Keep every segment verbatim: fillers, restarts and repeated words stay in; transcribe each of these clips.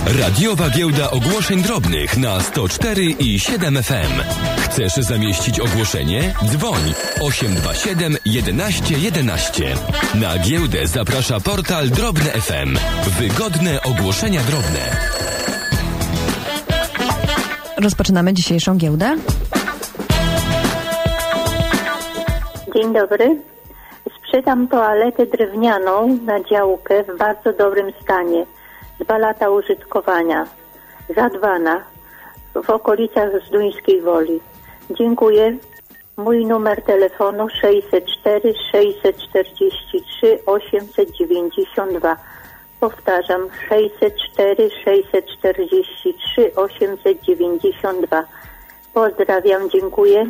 Radiowa Giełda Ogłoszeń Drobnych na sto cztery i siedem F M. Chcesz zamieścić ogłoszenie? Dzwoń osiem dwa siedem jedenaście jedenaście. Na giełdę zaprasza portal Drobne F M. Wygodne ogłoszenia drobne. Rozpoczynamy dzisiejszą giełdę. Dzień dobry. Sprzedam toaletę drewnianą na działkę w bardzo dobrym stanie. Dwa lata użytkowania. Zadbana. W okolicach Zduńskiej Woli. Dziękuję. Mój numer telefonu sześćset cztery sześćset czterdzieści trzy osiemset dziewięćdziesiąt dwa. Powtarzam, sześćset cztery sześćset czterdzieści trzy osiemset dziewięćdziesiąt dwa. Pozdrawiam, dziękuję.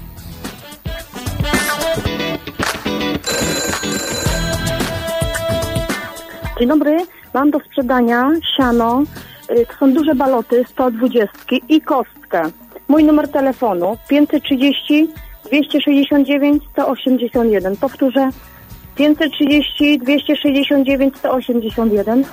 Dzień dobry, mam do sprzedania siano, to są duże baloty, sto dwadzieścia i kostkę. Mój numer telefonu pięćset trzydzieści dwieście sześćdziesiąt dziewięć sto osiemdziesiąt jeden. Powtórzę, pięćset trzydzieści dwieście sześćdziesiąt dziewięć sto osiemdziesiąt jeden.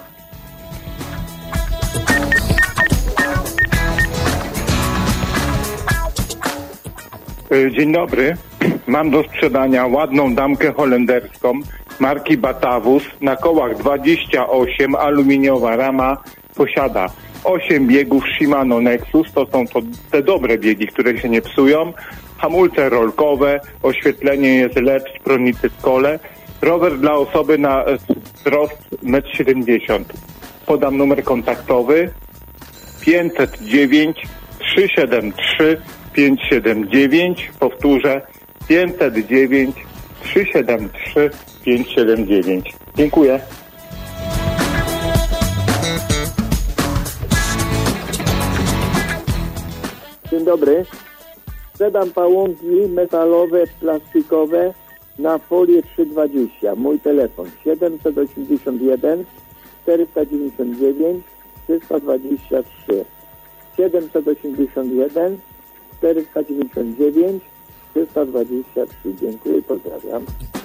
Dzień dobry. Mam do sprzedania ładną damkę holenderską marki Batavus na kołach dwadzieścia osiem, aluminiowa rama, posiada osiem biegów Shimano Nexus, to są to te dobre biegi, które się nie psują, hamulce rolkowe, oświetlenie jest L E D w pronicy w kole, rower dla osoby na wzrost metr siedemdziesiąt. Podam numer kontaktowy pięćset dziewięć trzysta siedemdziesiąt trzy pięćset siedemdziesiąt dziewięć, powtórzę pięćset dziewięć trzysta siedemdziesiąt trzy pięćset siedemdziesiąt dziewięć. Dziękuję. Dzień dobry. Sprzedam pałąki metalowe, plastikowe na folię trzysta dwadzieścia. Mój telefon siedemset osiemdziesiąt jeden czterysta dziewięćdziesiąt dziewięć trzysta dwadzieścia trzy. siedemset osiemdziesiąt jeden czterysta dziewięćdziesiąt dziewięć trzysta dwadzieścia trzy. Dziękuję i pozdrawiam.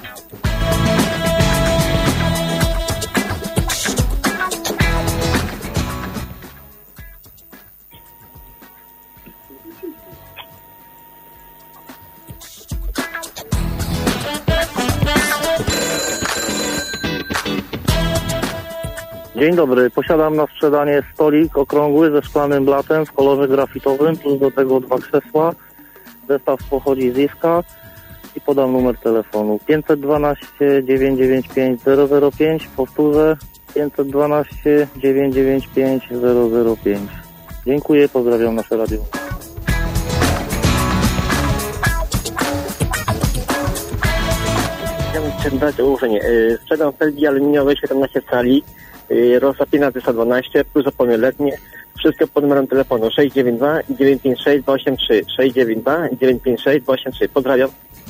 Dzień dobry, posiadam na sprzedanie stolik okrągły ze szklanym blatem w kolorze grafitowym, plus do tego dwa krzesła. Zestaw pochodzi z Iska i podam numer telefonu pięćset dwanaście dziewięćset dziewięćdziesiąt pięć zero zero pięć, powtórzę pięćset dwanaście dziewięćset dziewięćdziesiąt pięć zero zero pięć. Dziękuję, pozdrawiam nasze radio. Chciałbym sprzedać ogłoszenie. Sprzedam felgi aluminiowe siedemnaście cali, rozsapina trzysta dwanaście plus opony letnie. Wszystko pod numerem telefonu sześć dziewięć dwa dziewięć pięć sześć dwa osiem trzy. sześć dziewięć dwa dziewięć pięć sześć dwa osiem trzy. Pozdrawiam.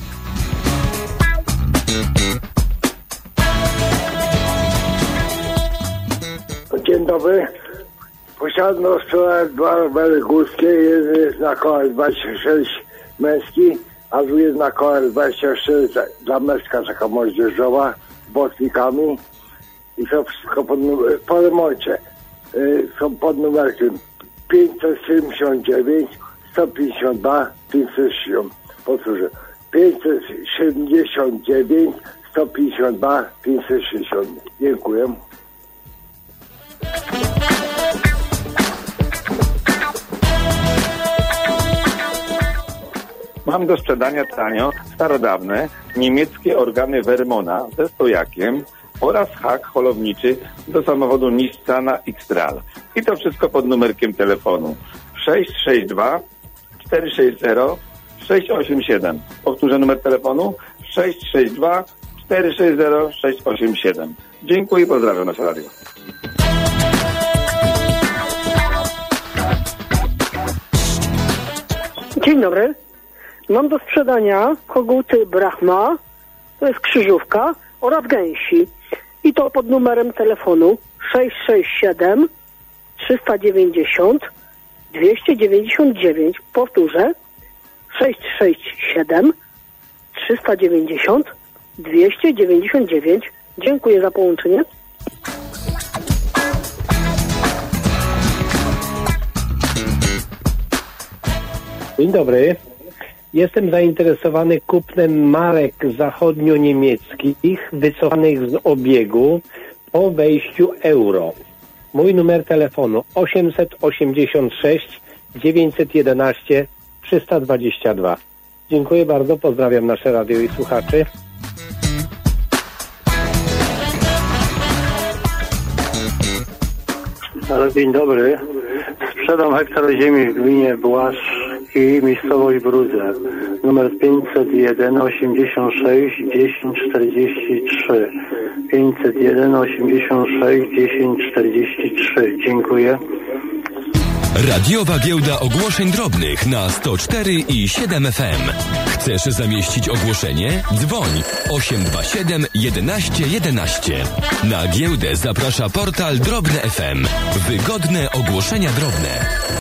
Dzień dobry. Posiadam do sprzedania dwa rowery górskie. Jeden jest na kołach dwadzieścia sześć męski, a drugi jest na kołach dwadzieścia cztery dla męska, taka moździerzowa z botnikami. I to wszystko pod numer, po remoncie. Yy, są pod numerkiem pięćset siedemdziesiąt dziewięć sto pięćdziesiąt dwa pięćset sześćdziesiąt. Powtórzę. pięćset siedemdziesiąt dziewięć sto pięćdziesiąt dwa pięćset sześćdziesiąt. Dziękuję. Mam do sprzedania tanio starodawne niemieckie organy Vermona ze stojakiem oraz hak holowniczy do samochodu Nissana X-Trail. I to wszystko pod numerkiem telefonu sześć sześć dwa cztery sześć zero sześć osiem siedem. Powtórzę numer telefonu sześć sześć dwa cztery sześć zero sześć osiem siedem. Dziękuję i pozdrawiam nasze radio. Dzień dobry. Mam do sprzedania koguty Brahma, to jest krzyżówka, oraz gęsi. I to pod numerem telefonu sześć sześć siedem trzysta dziewięćdziesiąt dwieście dziewięćdziesiąt dziewięć. Powtórzę sześć sześć siedem trzysta dziewięćdziesiąt dwieście dziewięćdziesiąt dziewięć. Dziękuję za połączenie. Dzień dobry. Jestem zainteresowany kupnem marek zachodnio-niemieckich wycofanych z obiegu po wejściu euro. Mój numer telefonu osiemset osiemdziesiąt sześć dziewięćset jedenaście trzysta dwadzieścia dwa. Dziękuję bardzo, pozdrawiam nasze radio i słuchaczy. Dzień dobry. Sprzedam hektar ziemi w gminie Błasz i miejscowość Brudze. Numer pięćset jeden osiemdziesiąt sześć dziesięć czterdzieści trzy. pięćset jeden osiemdziesiąt sześć dziesięć czterdzieści trzy. Dziękuję. Radiowa Giełda Ogłoszeń Drobnych na sto cztery i siedem F M. Chcesz zamieścić ogłoszenie? Dzwoń osiem dwa siedem jedenaście jedenaście. Na giełdę zaprasza portal Drobne F M. Wygodne ogłoszenia drobne.